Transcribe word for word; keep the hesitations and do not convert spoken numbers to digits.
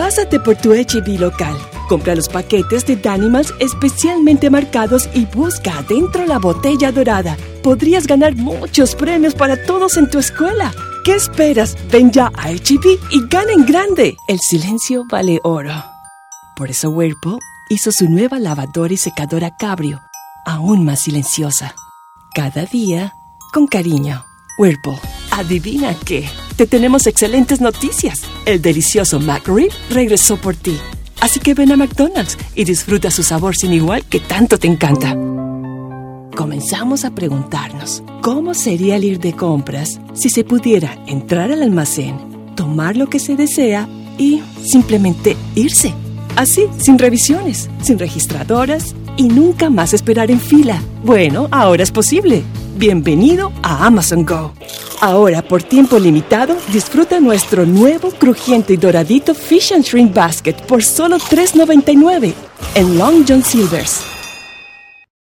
Pásate por tu H E B local. Compra los paquetes de Danimals especialmente marcados y busca adentro la botella dorada. Podrías ganar muchos premios para todos en tu escuela. ¿Qué esperas? Ven ya a H E B y gana en grande. El silencio vale oro. Por eso Whirlpool hizo su nueva lavadora y secadora Cabrio, aún más silenciosa. Cada día, con cariño. Whirlpool, ¿adivina qué? Te tenemos excelentes noticias. El delicioso McRib regresó por ti. Así que ven a McDonald's y disfruta su sabor sin igual que tanto te encanta. Comenzamos a preguntarnos, ¿cómo sería el ir de compras si se pudiera entrar al almacén, tomar lo que se desea y simplemente irse? Así, sin revisiones, sin registradoras y nunca más esperar en fila. Bueno, ahora es posible. Bienvenido a Amazon Go. Ahora, por tiempo limitado, disfruta nuestro nuevo crujiente y doradito Fish and Shrimp Basket por solo tres noventa y nueve en Long John Silver's.